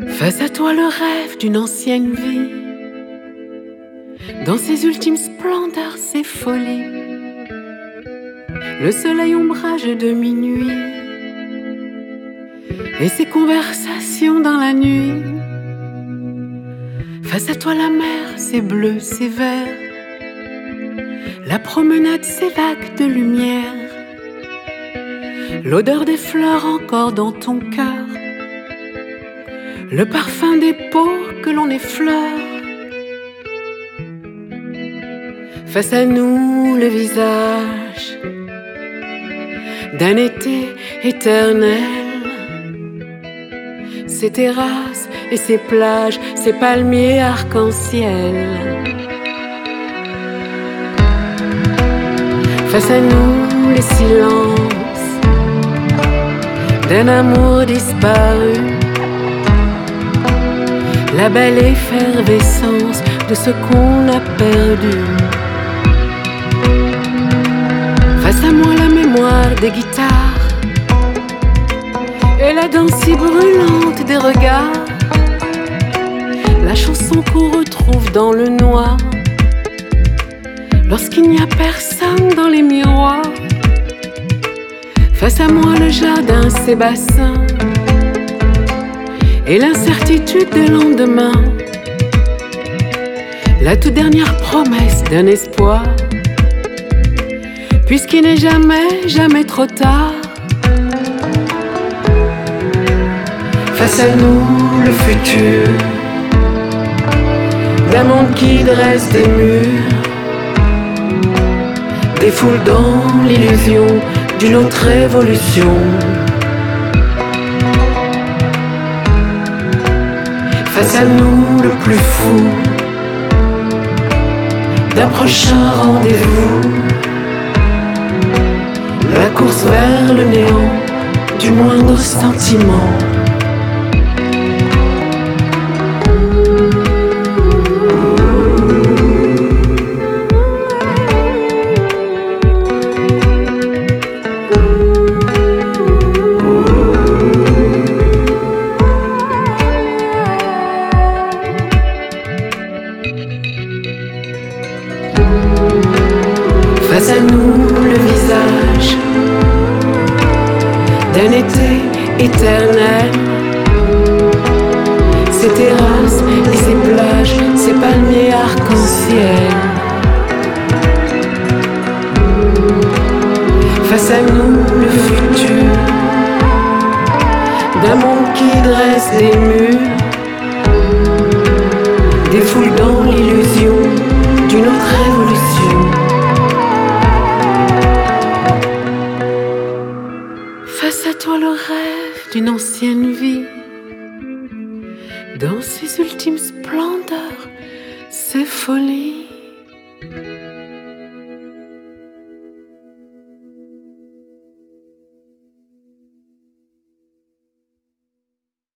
Face à toi le rêve d'une ancienne vie, dans ses ultimes splendeurs, ses folies, le soleil ombrage de minuit et ses conversations dans la nuit. Face à toi la mer, ses bleus, ses verts, la promenade, ses vagues de lumière, l'odeur des fleurs encore dans ton cœur, le parfum des peaux que l'on effleure. Face à nous le visage d'un été éternel, ses terrasses et ses plages, ses palmiers arc-en-ciel. Face à nous les silences d'un amour disparu, la belle effervescence de ce qu'on a perdu. Face à moi la mémoire des guitares et la danse si brûlante des regards, la chanson qu'on retrouve dans le noir lorsqu'il n'y a personne dans les miroirs. Face à moi le jardin, ses bassins et l'incertitude de lendemain, la toute dernière promesse d'un espoir, puisqu'il n'est jamais, jamais trop tard. Face à nous le futur d'un monde qui dresse des murs, des foules dans l'illusion d'une autre évolution. Face à nous le plus fou d'un prochain rendez-vous, la course vers le néant du moindre sentiment. Face à nous le visage d'un été éternel, ses terrasses et ses plages, ses palmiers arc-en-ciel. Face à nous le futur d'un monde qui dresse des murs, des foules dans l'illusion d'une autre révolution. Face à toi le rêve d'une ancienne vie, dans ses ultimes splendeurs, ses folies.